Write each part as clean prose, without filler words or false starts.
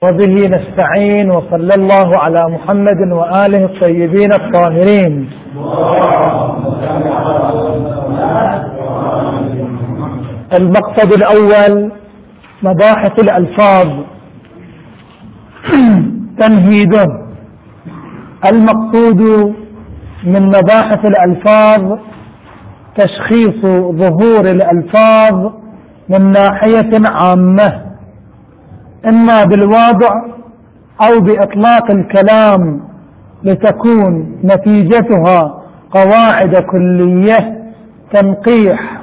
وبه نستعين، وصلى الله على محمد وآله الطيبين الطاهرين. المقصد الأول مباحث الألفاظ. تمهيد. المقصود من مباحث الألفاظ تشخيص ظهور الألفاظ من ناحية عامة، إما بالواضع أو بإطلاق الكلام، لتكون نتيجتها قواعد كلية تنقح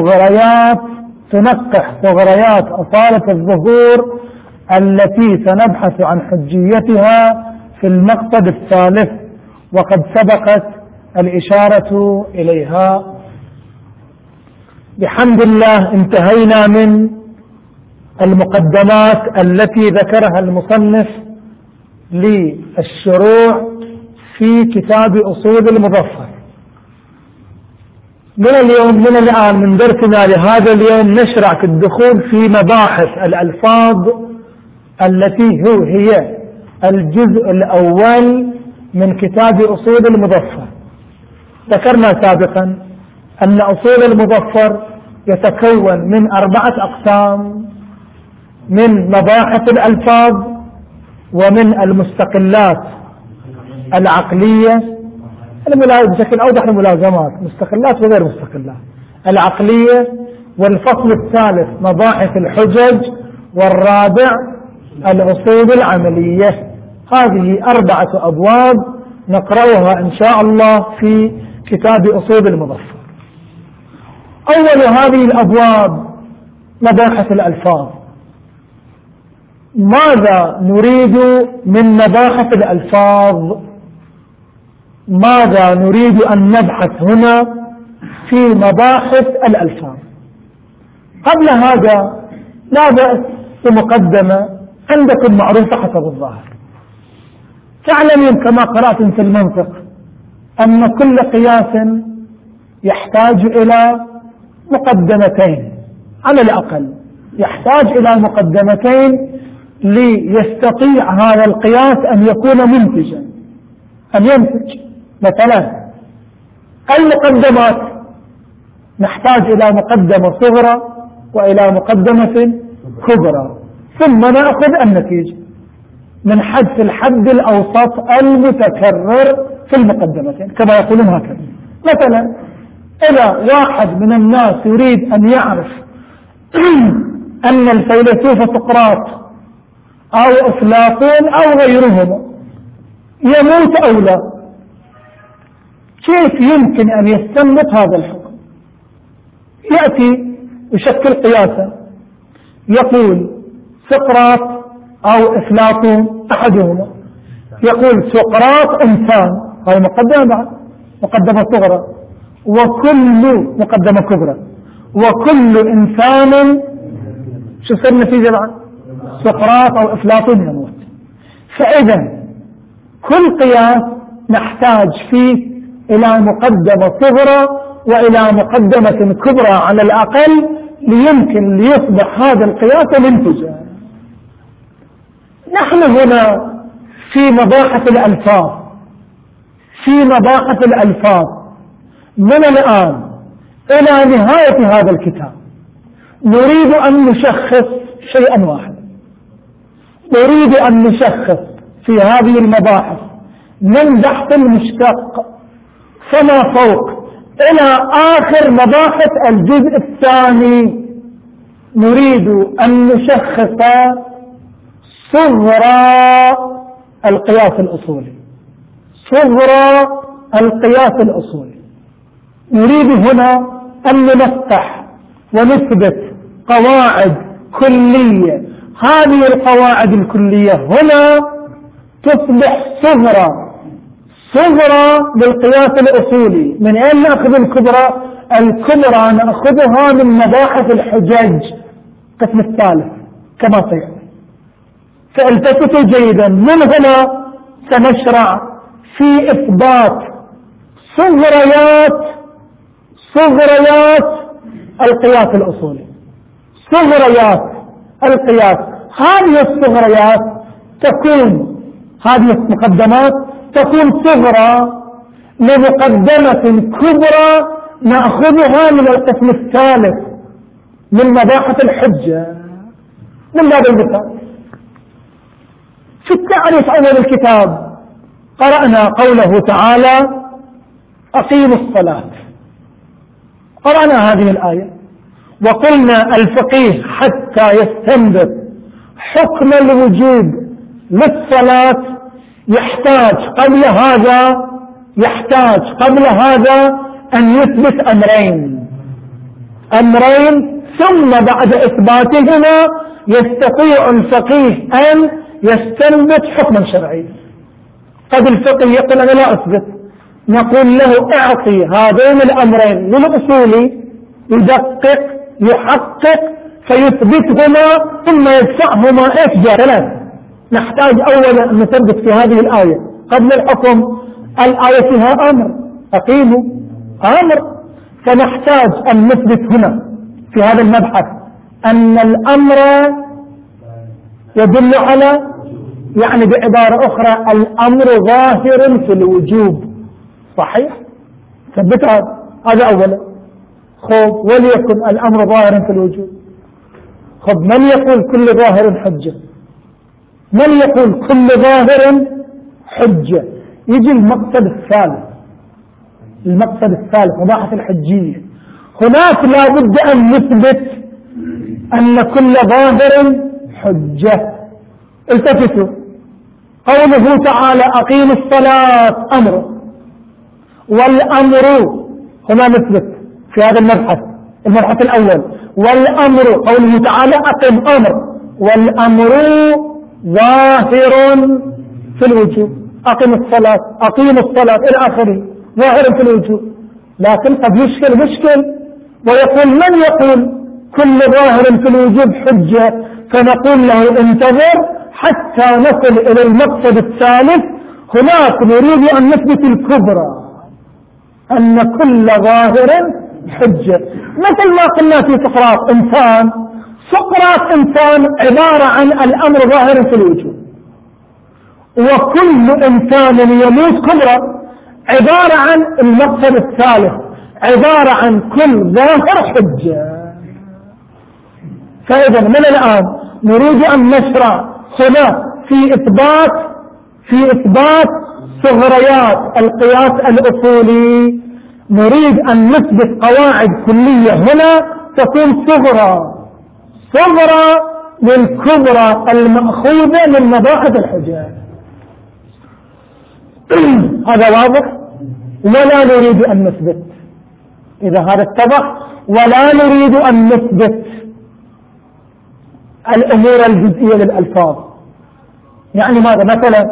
صغريات أصالة الظهور التي سنبحث عن حجيتها في المقصد الثالث، وقد سبقت الإشارة إليها. بحمد الله انتهينا من المقدمات التي ذكرها المصنف للشروع في كتاب أصول المظفر. من الآن من درسنا لهذا اليوم نشرع في الدخول في مباحث الألفاظ التي هي الجزء الأول من كتاب أصول المظفر. ذكرنا سابقا أن أصول المظفر يتكون من 4 أقسام: من مباحث الألفاظ، ومن المستقلات العقلية بشكل أوضح الملازمات، مستقلات وغير مستقلات، العقلية، والفصل الثالث مباحث الحجج، والرابع الأصول العملية. هذه 4 أبواب نقرأها إن شاء الله في كتاب أصول المظفر. أول هذه الأبواب مباحث الألفاظ. ماذا نريد من مباحث الألفاظ؟ ماذا نريد أن نبحث هنا في مباحث الألفاظ؟ قبل هذا لا بأس بمقدمة عندكم معروفة حسب الظاهر. تعلمون كما قرأتم في المنطق أن كل قياس يحتاج إلى مقدمتين على الأقل، يحتاج إلى مقدمتين ليستطيع هذا القياس أن يكون منتجا، أن ينتج. مثلا المقدمات نحتاج إلى مقدمة صغرى وإلى مقدمة كبرى، ثم نأخذ النتيجة من حذف الحد الأوسط المتكرر في المقدمتين كما يقولون هكذا. مثلا إذا واحد من الناس يريد أن يعرف أن الفيلسوف سقراط أو أفلاطون أو غيرهم يموت أو لا، كيف يمكن أن يستنبط هذا الحكم؟ يأتي يشكل قياسا، يقول سقراط أو أفلاطون أحدهما، يقول سقراط إنسان، هذه مقدمة بعد مقدمة صغرى، وكل مقدمة كبرى، وكل إنسان شو صار النتيجة بعد؟ سقراط أو أفلاطون يموت. فإذا كل قياس نحتاج فيه إلى مقدمة صغرى وإلى مقدمة كبرى على الأقل ليمكن ليصبح هذا القياس منتجا. نحن هنا في مباحث الألفاظ، من الآن إلى نهاية هذا الكتاب نريد أن نشخص شيئا واحدا، نريد أن نشخص في هذه المباحث من بحث المشتق فما فوق إلى آخر مباحث الجزء الثاني، نريد أن نشخص صغرى القياس الأصولي، صغرى القياس الأصولي. نريد هنا أن نفتح ونثبت قواعد كلية. هذه القواعد الكلية هنا تصبح صغرى للقياس الأصولي. من أين نأخذ الكبرى؟ الكبرى نأخذها من مباحث الحجج القسم الثالث كما سيأتي. فالتفتوا جيدا، من هنا سنشرع في إثبات صغريات القياس الأصولي، صغريات القياس. هذه الصغريات تكون هذه المقدمات تكون صغرى لمقدمة كبرى نأخذها من القسم الثالث من مباحث الحجة. من باب المثال في التعريف أول الكتاب قرأنا قوله تعالى أقيموا الصلاة، قرأنا هذه الآية وقلنا الفقيه حتى يستنبط حكم الوجوب للصلاة يحتاج قبل هذا أن يثبت أمرين ثم بعد إثباتهما يستطيع الفقيه أن يستنبط حكما شرعي. قد الفقيه يقول أنا لا أثبت، نقول له اعطي هذين الأمرين للأصولي يدقق يحقق فيثبتهما ثم يدفعهما ثلاث. نحتاج أولا أن نثبت في هذه الآية قبل الحكم الآية فيها أمر أقيموا أمر، فنحتاج أن نثبت هنا في هذا المبحث أن الأمر يدل على، يعني بعبارة أخرى الأمر ظاهر في الوجوب. صحيح؟ ثبت هذا أولا. خب وليكن الأمر ظاهر في الوجوب، خب من يقول كل ظاهر حجة؟ من يقول كل ظاهر حجة؟ يجي المقصد الثالث مباحث الحجية. هناك لا بد أن نثبت أن كل ظاهر حجة. التفتوا قوله تعالى أقيموا الصلاة أمر، والأمر هنا نثبت في هذا المبحث الأول والأمر قوله تعالى أقم أمر، والأمر ظاهر في الوجوب. أقيموا الصلاة إلى آخره ظاهر في الوجوب. لكن قد يشكل ويقول من يقول كل ظاهر في الوجوب حجة؟ فنقول له انتظر حتى نصل إلى المقصد الثالث. هناك نريد أن نثبت الكبرى أن كل ظاهر حجة، مثل ما قلنا في سقراط إنسان عبارة عن الأمر ظاهر في الوجوب، وكل إنسان يموت كبرى عبارة عن المقصد الثالث، عبارة عن كل ظاهر حجة. فإذا من الآن نريد أن نشرع هنا في إثبات صغريات القياس الأصولي. نريد أن نثبت قواعد كلية هنا تكون صغرى للكبرى المأخوذة من مباحث الحجة. هذا واضح؟ ولا نريد أن نثبت، إذا هذا اتضح، ولا نريد أن نثبت الأمور الجزئية للألفاظ. يعني ماذا؟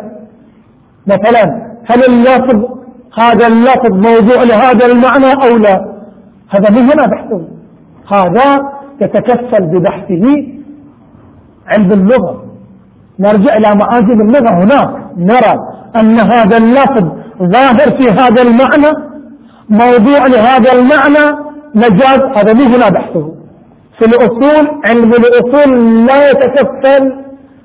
مثلا هل هذا اللفظ موضوع لهذا المعنى أو لا؟ هذا من هنا بحثه، هذا يتكفل ببحثه عند اللغة. نرجع إلى معاجم اللغة، هناك نرى أن هذا اللفظ ظاهر في هذا المعنى، موضوع لهذا المعنى، مجاز. هذا من هنا بحثه. في الأصول، علم الأصول لا يتكفل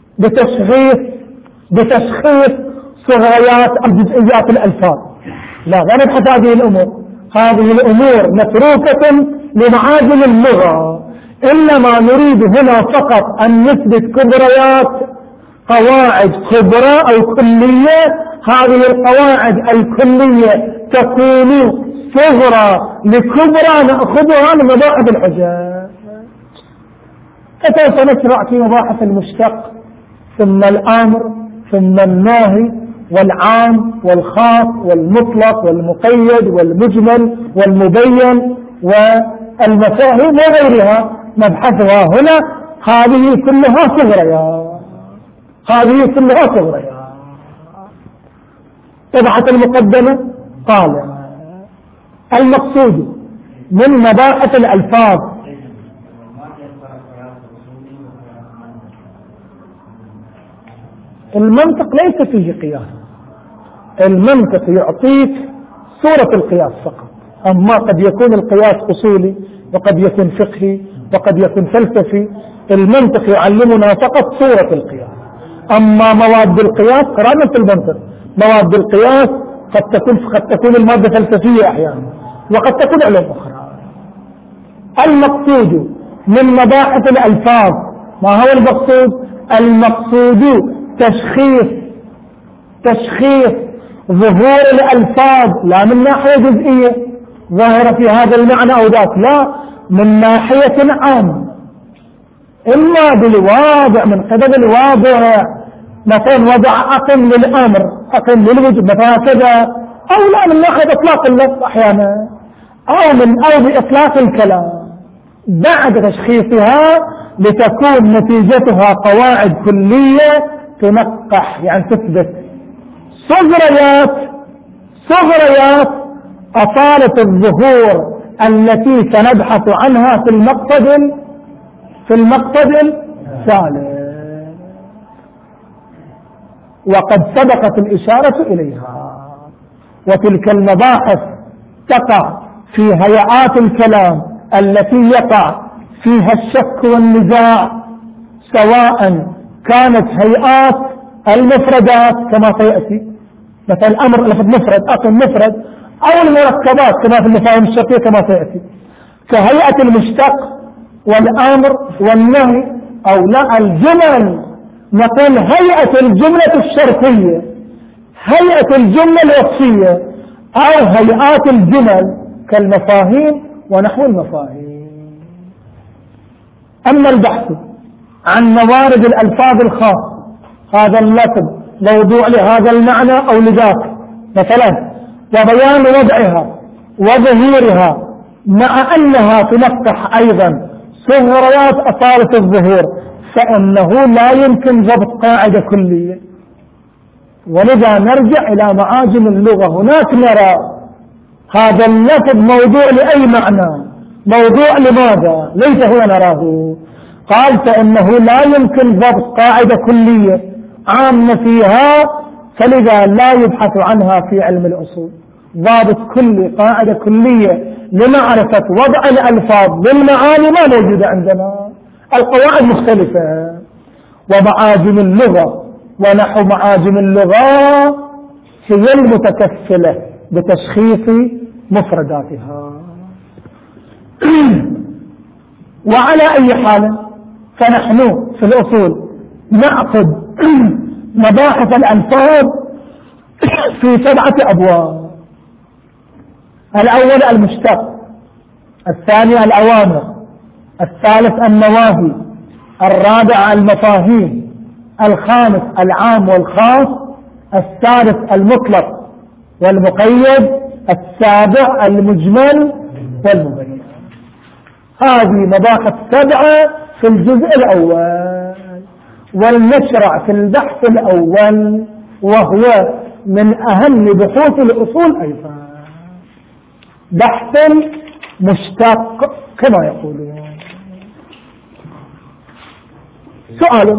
بتشخيص صغريات أو جزئيات الألفاظ، لا نبحث هذه الأمور متروكة لمعاجم اللغة. إنما نريد هنا فقط أن نثبت كبريات، قواعد كبرى أو كلية. هذه القواعد الكلية تكون صغرى لكبرى نأخذها من مباحث الحجة. فسوف نشرع في مباحث المشتق، ثم الأمر، ثم الناهي، والعام والخاص والمطلق والمقيد والمجمل والمبين والمفاهيم وغيرها، نبحثها هنا. هذه كلها صغريات. طبعة المقدمة قال المقصود من مباحث الألفاظ المنطق ليس فيه قياس، المنطق يعطيك صورة القياس فقط، أما قد يكون القياس أصولي وقد يكون فقهي وقد يكون فلسفي. المنطق يعلمنا فقط صورة القياس، أما مواد القياس قرانا في المنطق، مواد القياس قد تكون المادة فلسفية أحيانا وقد تكون علوم أخرى. المقصود من مباحث الألفاظ ما هو المقصود؟ المقصود تشخيص ظهور الألفاظ لا من ناحية جزئية ظاهرة في هذا المعنى أو ذاك، لا، من ناحية عامة، إما بالواضع من قبل الواضع، مثلا وضع أقم للأمر أقم للوجود مثلا كذا، أو لا من ناحية إطلاق اللفظ أحيانا، أو بإطلاق الكلام بعد تشخيصها لتكون نتيجتها قواعد كلية تنقح، يعني تثبت صغريات أصالة الظهور التي سنبحث عنها في المقصد الثالث، وقد سبقت الإشارة إليها. وتلك المباحث تقع في هيئات الكلام التي يقع فيها الشك والنزاع، سواء كانت هيئات المفردات كما سيأتي، مثل الأمر لفظ مفرد أقم مفرد، أو المركبات كما في المفاهيم الشرطية كما سيأتي، كهيئة المشتق والأمر والنهي، أو لا الجمل نقول هيئة الجملة الشرطية، هيئة الجملة الوصفية، أو هيئات الجمل كالمفاهيم ونحو المفاهيم. أما البحث عن موارد الألفاظ الخاصة، هذا اللفظ موضوع لهذا المعنى أو لذاك مثلا، وبيان وضعها وظهورها مع أنها تنقح أيضا صغريات أصالة الظهور، فإنه لا يمكن ضبط قاعدة كلية، ولذا نرجع إلى معاجم اللغة. هناك نرى هذا اللفظ موضوع لأي معنى، موضوع لماذا، ليس هو نراه. قال فإنه لا يمكن ضبط قاعدة كلية عامة فيها، فلذا لا يبحث عنها في علم الأصول. ضابط كلي قاعدة كلية لمعرفة وضع الألفاظ بالمعاني ما موجودة عندنا، القواعد مختلفة. ومعاجم اللغة ونحو معاجم اللغة هي المتكفلة بتشخيص مفرداتها. وعلى أي حال فنحن في الأصول نعقد مباحث الألفاظ في 7 أبواب. الأول المشتق، الثاني الأوامر، الثالث النواهي، الرابع المفاهيم، الخامس العام والخاص، السادس المطلق والمقيد، السابع المجمل والمبين. هذه مباحث 7 في الجزء الأول. ولنشرع في البحث الأول وهو من أهم بحوث الأصول أيضا، بحث مشتق كما يقولون. سؤال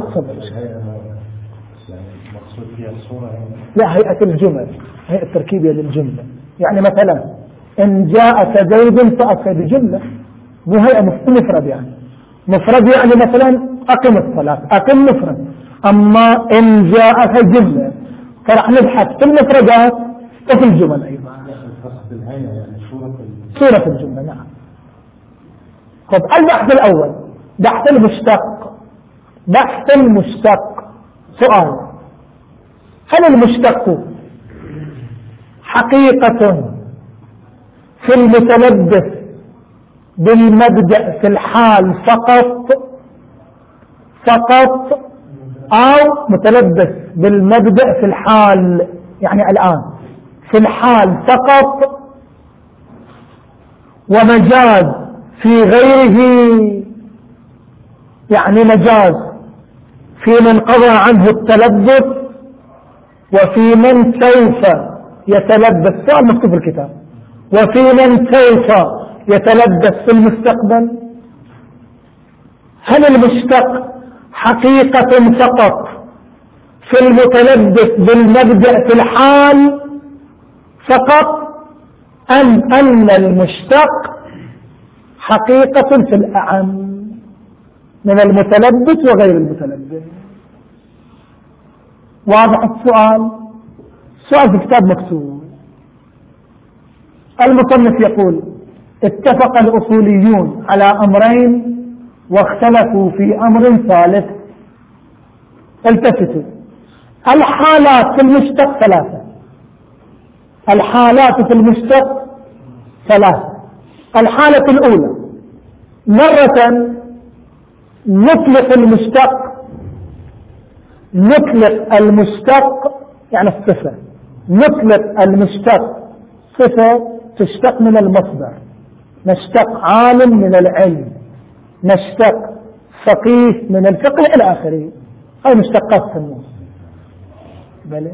لا، هيئة الجمل، هيئة التركيبية للجملة. يعني مثلا إن جاءك زيد فأصل بجملة، مو هيئة مفرد، يعني مفرد يعني مثلا أقم الصلاة، أقم مفرد. أما إن جاءك جملة فرح نبحث في المفردات وفي الجمل أيضا. صورة الجملة، نعم. طب البحث الأول بحث المشتق. بحث المشتق، سؤال: هل المشتق حقيقة في المتلبس بالمبدأ في الحال فقط أو متلبس بالمبدأ في الحال، يعني الآن في الحال فقط، ومجاز في غيره، يعني مجاز في من قضى عنه التلبس وفي من سوف يتلبس، سؤال مكتوب في الكتاب، وفي من سوف يتلبس في المستقبل. هل المشتق حقيقة فقط في المتلبس بالمبدأ في الحال فقط، أم أن المشتق حقيقة في الأعم من المتلبس وغير المتلبس؟ واضح السؤال؟ سؤال في كتاب مكتوب. المصنف يقول: اتفق الأصوليون على أمرين واختلفوا في أمر ثالث. التفتوا. الحالات في المشتق ثلاثة. الحالات في المشتق ثلاثة. الحالة الأولى: مرة نطلق المشتق يعني الصفة، نطلق المشتق صفة تشتق من المصدر، نشتق عالم من العلم، نشتق فقيه من الفقه إلى آخره. هاي مشتقات في النص. بلى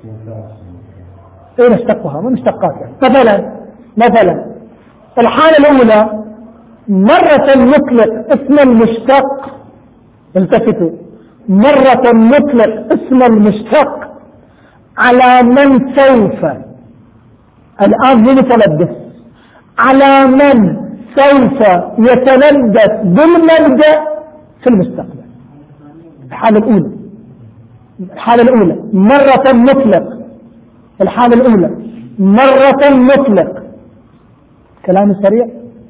ايه نشتقها؟ ما مشتقات يعني. مثلا الحالة الأولى: مرة نطلق اسم المشتق. التفتوا. مرة نطلق اسم المشتق على من سوف، الآن هو متلبس، على من سوف يتلبس بالمبدأ في المستقبل. الحالة الأولى مرة نطلق. الحالة الأولى مرة نطلق، كلام سريع،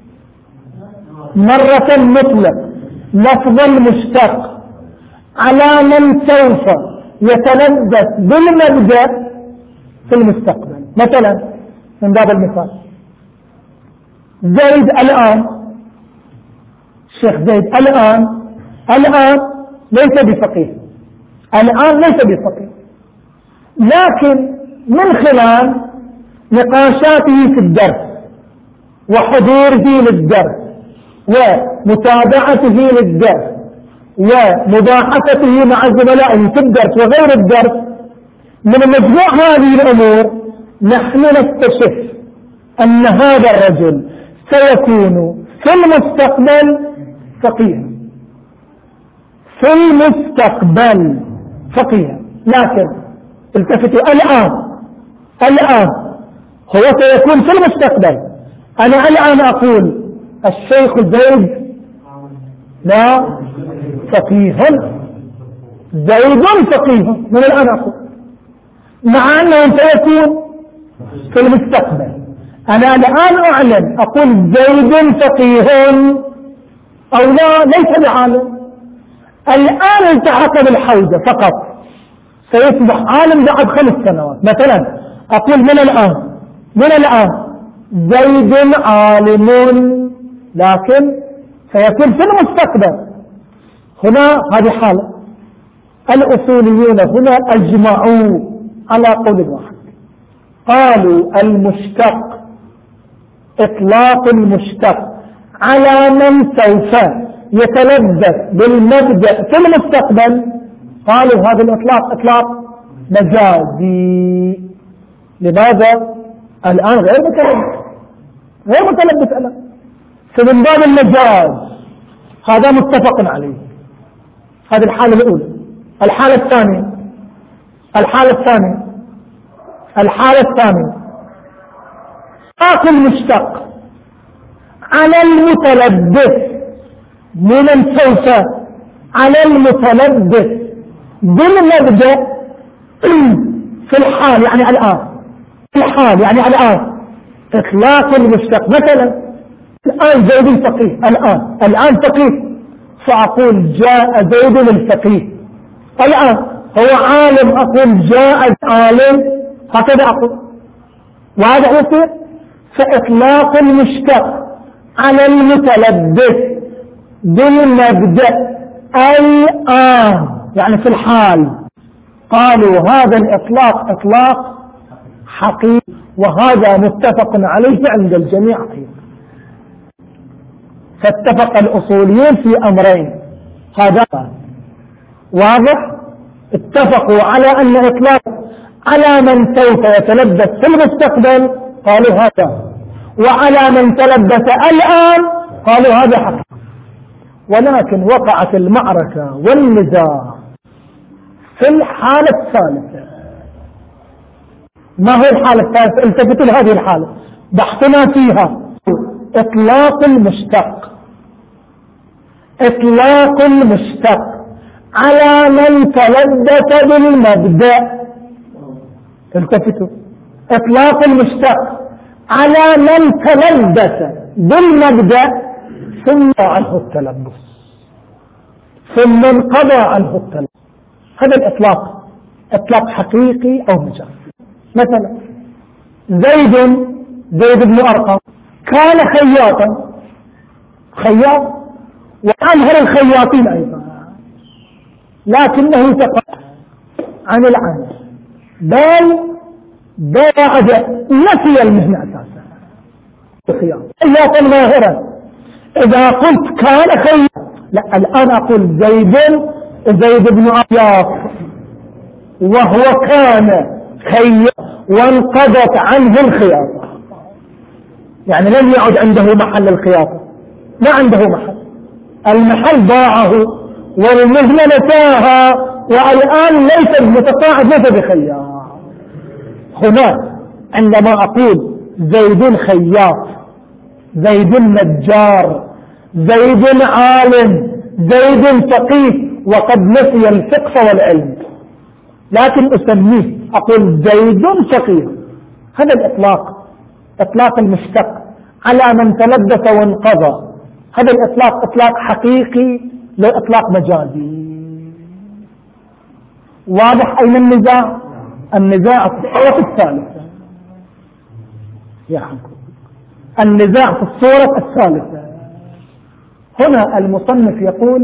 مرة نطلق لفظ المشتق على من سوف يتلبس بالمبدأ في المستقبل. مثلا من باب المثال: زيد الآن، الشيخ زيد الآن ليس بفقيه، الآن ليس بفقيه، لكن من خلال نقاشاته في الدرس وحضوره للدرس ومتابعته للدرس ومباحثته مع زملائه في الدرس وغير الدرس، من مجموع هذه الأمور نحن نكتشف أن هذا الرجل سيكون في المستقبل فقيها، في المستقبل فقيها. لكن التفتوا، الآن هو سيكون في المستقبل. أنا الآن أقول الشيخ زيد لا فقيه، زيد فقيه من الآن أقول، مع أنه سيكون في المستقبل. أنا الآن أعلن أقول زيد فقيه أو لا، ليس بعالم. الآن التحق بالحوزة فقط، سيصبح عالم بعد 5 سنوات. مثلا أقول من الآن زيد عالم، لكن سيكون في المستقبل. هنا هذه حالة. الأصوليون هنا أجمعوا على قول واحد، قالوا المشتق، إطلاق المشتق على من سوف يتلبس بالمبدأ في المستقبل، قالوا هذا الإطلاق إطلاق مجازي. لماذا؟ الآن غير متلبس الآن، فمن باب المجاز هذا متفق عليه. هذه الحالة الأولى. الحالة الثانية إطلاق المشتق على المتلبس من سوف، على المتلبس بالمبدأ في الحال يعني الآن، في الحال يعني الآن. إطلاق المشتق مثلا الآن زيد فقيه، الآن فقيه، فأقول جاء زيد الفقيه. الآن هو عالم، أقول جاء عالم، هكذا أقول. وهذا يصير. فإطلاق المشتق على المتلبس بالمبدأ الآن يعني في الحال، قالوا هذا الإطلاق إطلاق حقيقي، وهذا متفق عليه عند الجميع أيضا. فاتفق الأصوليون في أمرين، هذا واضح. اتفقوا على أن إطلاق على من سوف يتلبس في المستقبل قالوا هذا، وعلى من تلبس الآن قالوا هذا حق. ولكن وقعت المعركة والنزاع في الحالة الثالثة. ما هو الحالة الثالثة؟ التفتوا لهذه الحالة بحثنا فيها إطلاق المشتق على من تلبس بالمبدأ. التفتوا، إطلاق المشتق على من تلبس بالمبدأ ثم عنه التلبس ثم انقضى عنه التلبس. هذا الإطلاق إطلاق حقيقي أو مجازي. مثلا زيد بن أرقم كان خياطا، خياط وأمهر الخياطين أيضا، لكنه تقع عن العمل بل بعد نسي المهنة أساسا خياطا ماهرا. إذا قلت كان خياط، لا، الآن أقول زيد بن خياط وهو كان خياط وانقضت عنه الخياطة، يعني لم يعد عنده محل الخياطة، ما عنده محل، المحل ضاعه والمهنة نساها والآن ليس متقاعد، ليس بخياط. هنا عندما أقول زيد خياط، زيد نجار، زيد عالم، زيد فقيه وقد نسي الفقه والعلم، لكن أسميه أقول زيد فقيه. هذا الإطلاق إطلاق المشتق على من تلبس وانقضى. هذا الإطلاق إطلاق حقيقي لا إطلاق مجازي. واضح أين النزاع؟ النزاع في الصورة الثالثة يا حكم، النزاع في الصورة الثالثة. هنا المصنف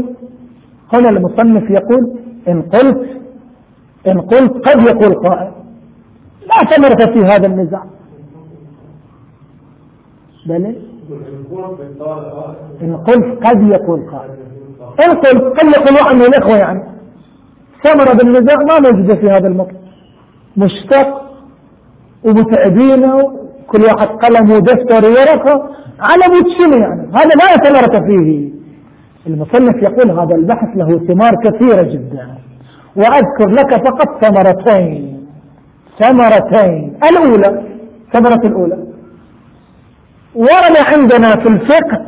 يقول إن قلت قد يقول قائل لا ثمرة في هذا النزاع، بل إن قلت قد يقول قائل، إن قلت قد يقول واحد من الإخوة يعني ثمرة بالنزاع ما موجودة في هذا المطلب، مشتق ومتعبينه كل واحد قلم ودفتر ورقة على متشمي، يعني هذا لا ثمرة فيه. المصنف يقول هذا البحث له ثمار كثيرة جدا، وأذكر لك فقط ثمرتين. الثمرة الأولى ورد عندنا في الفقه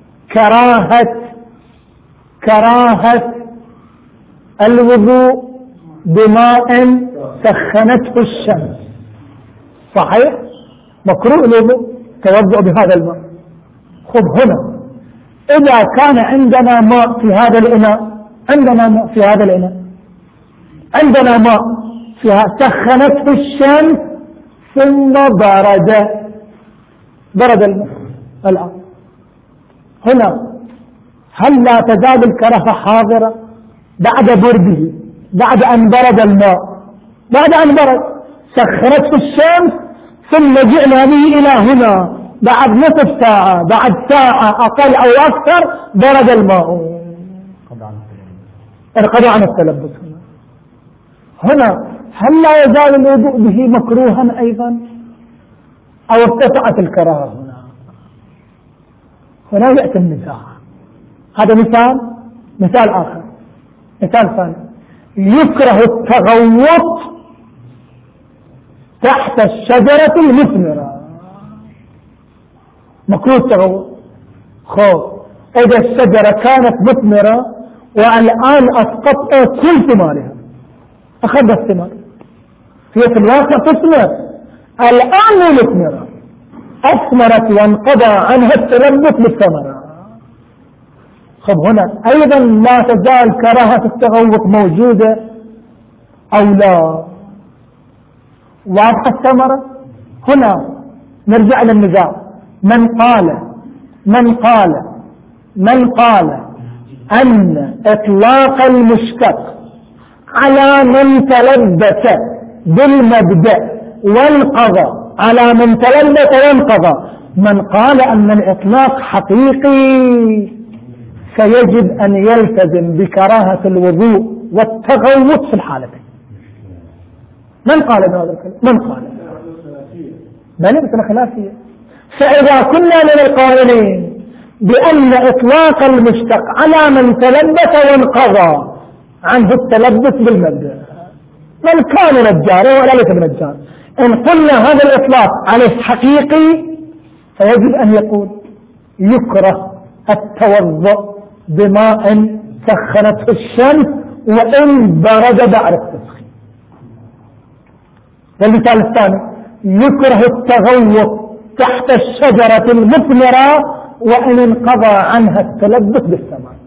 كراهة الوضوء بماء سخنته الشمس، صحيح؟ مكروه الوضوء توضؤ بهذا الماء. خذ هنا إذا كان عندنا ماء في هذا الإناء، عندنا ماء فيها سخنته الشمس ثم برد الماء الآن، هنا هل لا تزال الكراهة حاضرة بعد برده، بعد أن برد الماء، بعد أن برد سخنته الشمس ثم جئنا به إلى هنا بعد نصف ساعة، بعد ساعة أقل أو أكثر برد الماء، انقضى عن التلبس. هنا هل لا يزال الوضوء به مكروها أيضا أو ارتفعت الكراهة؟ هنا يأتي النزاع. هذا مثال آخر. مثال ثاني، يكره التغوط تحت الشجرة المثمرة، مكروه التغوط. إذا الشجرة كانت مثمرة والآن أسقطت كل ثمارها، أخذ الثمار، هي في الواقع تثمر، الآن مثمرة، أثمرت وانقضى عنها التلبس بالثمرة. هنا أيضا لا تزال كراهة التغوط موجودة أو لا؟ واضحة الثمرة. هنا نرجع للنزاع. من قال أن إطلاق المشتق على من تلبس بالمبدأ وانقضى، على من تلبس وانقضى، من قال أن الإطلاق حقيقي فيجب أن يلتزم بكراهة الوضوء والتغوط في الحالتين. من قال بهذا الكلام؟ من قال؟ بل خلافية. فإذا كنا من القائلين بأن إطلاق المشتق على من تلبس وانقضى عنه التلبس بالمبدأ، من كان نجارا ولا ليس بنجار، إن قلنا هذا الإطلاق عليه حقيقي فيجب أن يقول يكره التوضؤ بماء سخنته الشمس وإن برد بعد التسخين. والمثال الثاني يكره التغوط تحت الشجرة المثمرة وإن انقضى عنها التلبس بالثمر.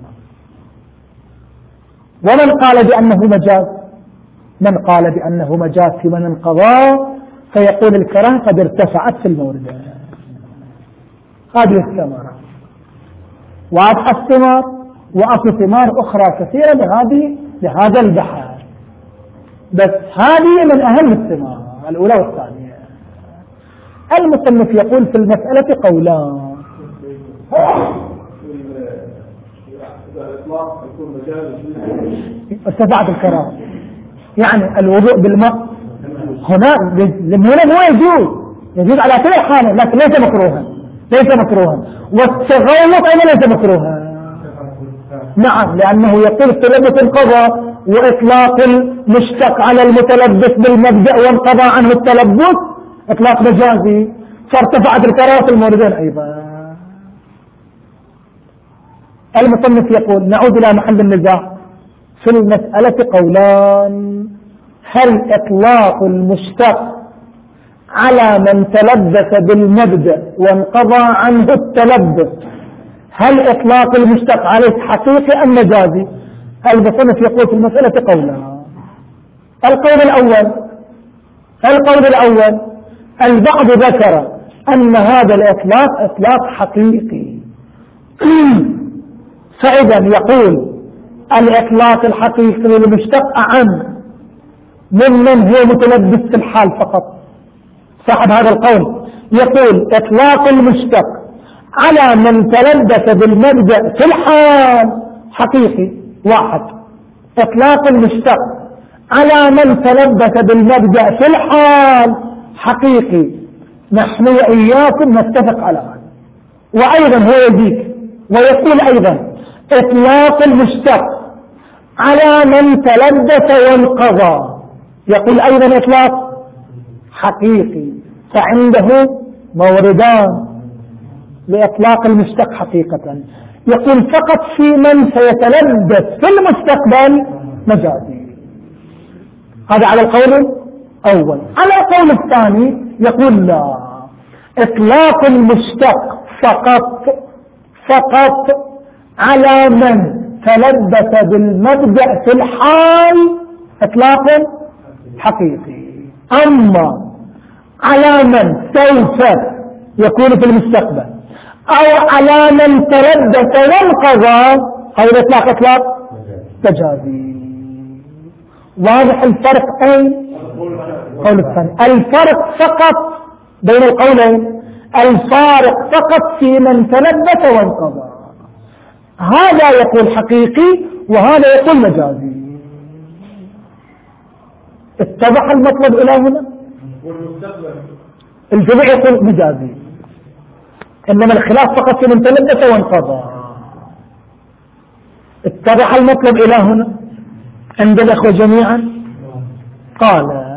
ومن قال بأنه مجاز؟ من قال بأنه مجاز في من انقضى فيقول الكراهة قد ارتفعت في الموردة. هذه الثمرة وأضحى الثمار وأصل ثمار أخرى كثيرة لهذا البحر، بس هذه من أهم الثمار الأولى والثانية. المصنف يقول في المسألة قولان. ارتفعت الكراهة يعني الوضوء بالماء هنا مو يجوز على كل حال، لكن ليس مكروها والتغوط أيضا ليس مكروها. نعم، لأنه يقول التلبس انقضى وإطلاق المشتق على المتلبس بالمبدأ وانقضى عنه التلبس إطلاق مجازي، فارتفعت الكراهة في الموردين أيضا. المصنف يقول نعود إلى محل النزاع في المسألة قولان. هل إطلاق المشتق على من تلبس بالمبدأ وانقضى عنه التلبس هل إطلاق المشتق عليه حقيقي أم مجازي؟ المصنف يقول في المسألة قولان. القول الأول البعض ذكر أن هذا الإطلاق إطلاق حقيقي فإذا يقول الإطلاق الحقيقي للمشتق أعم ممن هو متلبس في الحال فقط. صاحب هذا القول يقول إطلاق المشتق على من تلبس بالمبدأ في الحال حقيقي واحد، إطلاق المشتق على من تلبس بالمبدأ في الحال حقيقي. نحن وإياكم نتفق على هذا. وأيضا هو يزيد ويقول أيضا إطلاق المشتق على من تلبس وانقضى يقول أيضا إطلاق حقيقي، فعنده موردان لإطلاق المشتق حقيقة. يقول فقط في من سيتلبس في المستقبل مجازي. هذا على القول الأول. على القول الثاني يقول لا، إطلاق المشتق فقط على من تلبس بالمبدأ في الحال إطلاق حقيقي، أما على من سوف يكون في المستقبل أو على من تلبس وانقضى هذا إطلاق مجازي. واضح الفرق؟ أين القول الثاني الفرق فقط بين القولين، الفارق فقط في من تلبس وانقضى. هذا يقول حقيقي وهذا يقول مجازي. اتضح المطلب إلى هنا؟ الجميع يقول مجازي، إنما الخلاف فقط في من تلبس وانقضى. اتضح المطلب إلى هنا عند الأخوة جميعا؟ قال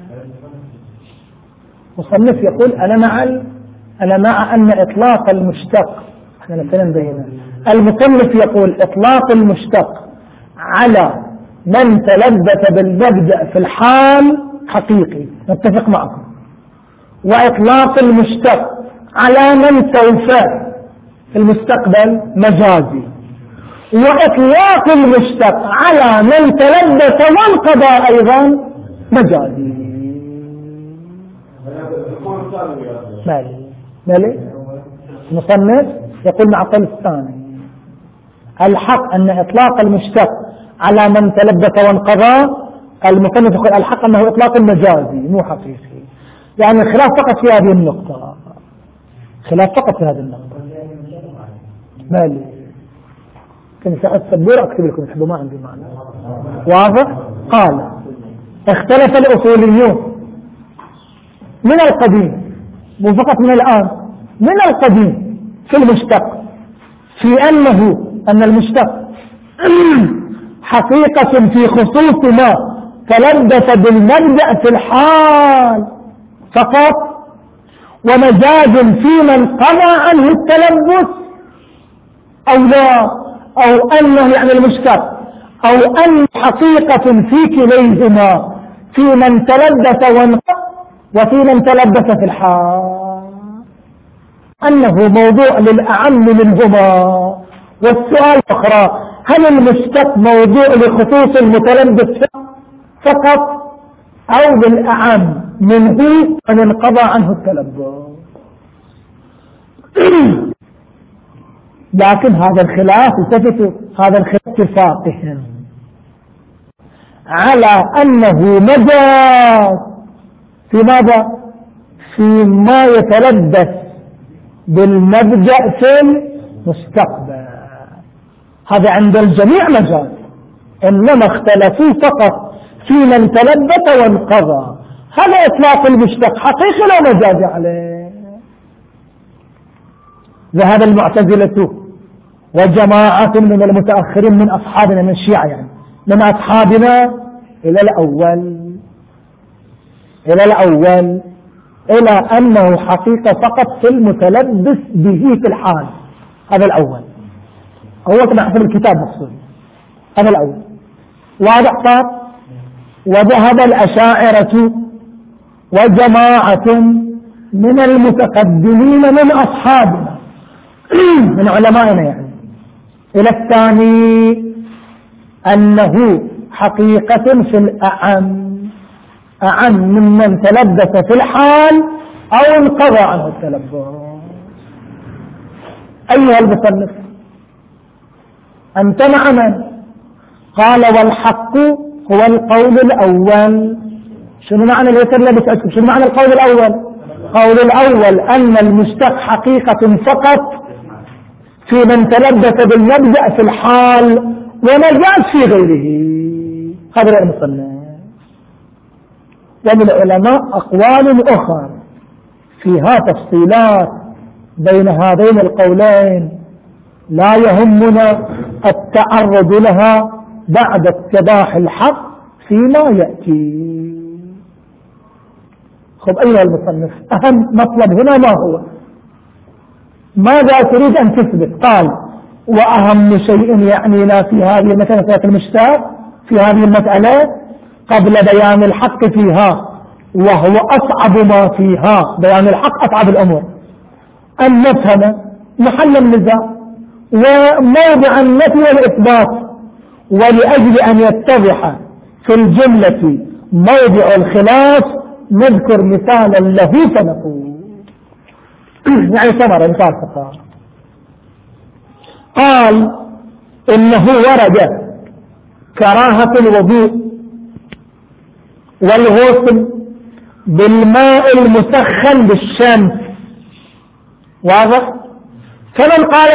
مصنف يقول أنا مع أن إطلاق المشتق، احنا نتكلم بيننا، المصنف يقول إطلاق المشتق على من تلبس بالمبدأ في الحال حقيقي، نتفق معكم، وإطلاق المشتق على من سوف في المستقبل مجازي، وإطلاق المشتق على من تلبس وانقضى أيضا مجازي. مالي المصنف يقول مع القول الثاني الحق أن إطلاق المشتق على من تلبس وانقضى، المصنف يقول الحق أنه إطلاق مجازي مو حقيقي. يعني الخلاف فقط في هذه النقطة، خلاف فقط في هذه النقطة. مالي كان ساعة السبورة أكتب لكم تحبوا ما عندي معنى واضح. قال اختلف الأصوليون من القديم مو فقط من الآن، من القديم في المشتق في أن المشتق حقيقة في خصوص ما تلبس بالمبدأ في الحال فقط، ومجاز في من قضى عنه التلبس أو لا، أو أنه يعني المشتق أو أن حقيقة في كليهما، في من تلبس وانقض وفي من تلبس في الحال، أنه موضوع للأعم منهما. والسؤال الأخرى: هل المشتق موضوع لخصوص المتلبس فقط أو بالأعم منه من انقضى عنه التلبس؟ لكن هذا الخلاف التفتوا، هذا الخلاف اتفاقهم على أنه مجاز في ماذا؟ فيما يتلبس بالمبدأ في المستقبل. هذا عند الجميع مجاز، إنما اختلفوا فقط في من تلبس وانقضى. هذا إطلاق المشتق حقيقي لو مجاز عليه. ذهب المعتزلة وجماعة من المتأخرين من أصحابنا من الشيعة، يعني من أصحابنا إلى الأول إلى أنه حقيقة فقط في المتلبس به في الحال. هذا الأول، هو كما حسب الكتاب مقصود. هذا الأول واضح صار. وذهب الأشاعرة وجماعة من المتقدمين من أصحابنا من علمائنا يعني إلى الثاني، أنه حقيقة في الأعم، أعم ممن تلبس في الحال أو انقضى عنه التلبس. أيها المصنف أنت مع من؟ قال: والحق هو القول الأول. شنو معنى يتلبس عندكم؟ شنو معنى القول الأول؟ القول الأول أن المشتق حقيقة فقط في من تلبس بالمبدأ في الحال ومجاز في غيره. هذا المصنف. وللعلماء أقوال أخرى فيها تفصيلات بين هذين القولين لا يهمنا التعرض لها بعد اتضاح الحق فيما يأتي. خب أيها المصنف، أهم مطلب هنا ما هو؟ ماذا تريد أن تثبت؟ قال: وأهم شيء يعنينا في هذه المسألة المشتاق في هذه المسألة قبل بيان الحق فيها، وهو أصعب ما فيها، بيان الحق أصعب الأمور، أن نفهم محل النزاع وموضع النفي والإثبات. ولأجل أن يتضح في الجملة موضع الخلاف نذكر مثالا له فنقول يعني ثمرة مثال فقط. قال: إنه ورد كراهة الوضوء والغسل بالماء المسخن بالشمس. واضح؟ فمن قال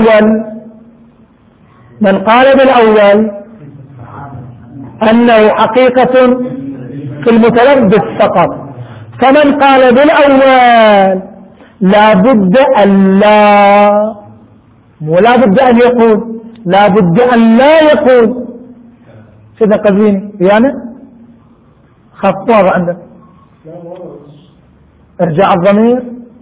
بالأول أنه حقيقة في المتلبس فقط، فمن قال بالأول لا بد أن يقول لا بد أن لا يقول. سيدنا قزويني يعني خطوة عندك ارجع الضمير.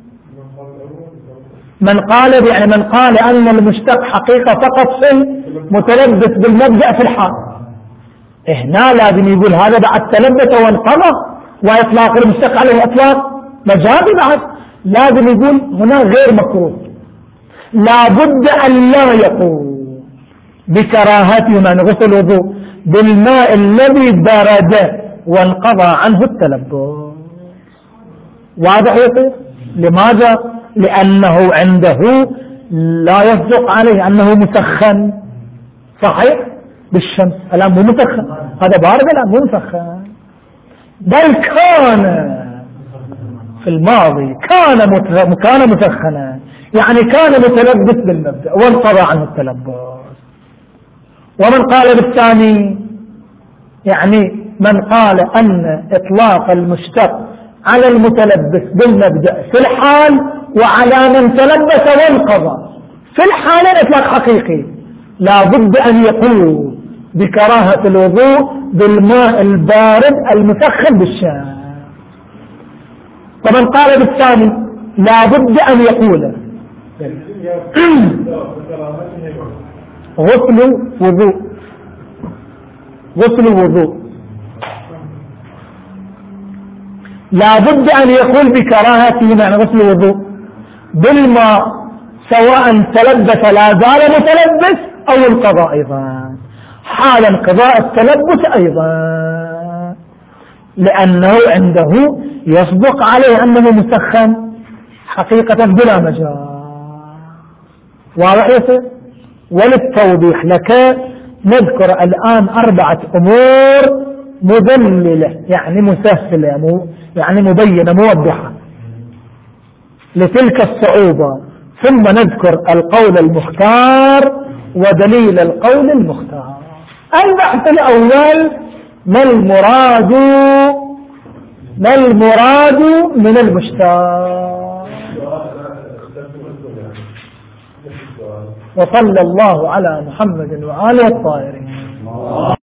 من قال أن المشتق حقيقة فقط في المتلبس بالمبدأ في الحال، هنا لازم يقول هذا بعد تلبس وانقضى، وإطلاق المشتق عليه إطلاق مجازي بعد، لازم يقول هنا غير مكروه. لا بد أن لا يقول بكراهة من غسل الوضوء بالماء الذي برد وانقضى عنه التلبس. واضح يصير؟ لماذا؟ لأنه عنده لا يصدق عليه أنه مسخن. صحيح؟ بالشمس الآن مو مسخن، هذا بارد الآن مو مسخن، بل كان في الماضي كان مسخنا، يعني كان متلبس بالمبدأ وانقضى عنه التلبس. ومن قال بالثاني يعني من قال أن إطلاق المشتق على المتلبس بالمبدأ في الحال وعلى من تلبس وانقضى في الحال إطلاق حقيقي، لا بد أن يقول بكراهة الوضوء بالماء البارد المسخن بالشمس. ومن قال بالثاني لا بد أن يقول غسل وضوء غسل الوضوء لا بد أن يقول بكراهته معنى غسل الوضوء بالماء، سواء تلبس لا زال متلبس أو القضاء أيضا، حال انقضاء التلبس أيضا، لأنه عنده يصدق عليه أنه مسخن حقيقة بلا مجال. واضح يصير؟ وللتوضيح لك نذكر الآن 4 أمور مذللة، يعني مسهلة، يعني مبينة موضحة لتلك الصعوبة، ثم نذكر القول المختار ودليل القول المختار. البحث الأول: ما المراد من المشتاق. وصلى الله على محمد وآله الطاهرين.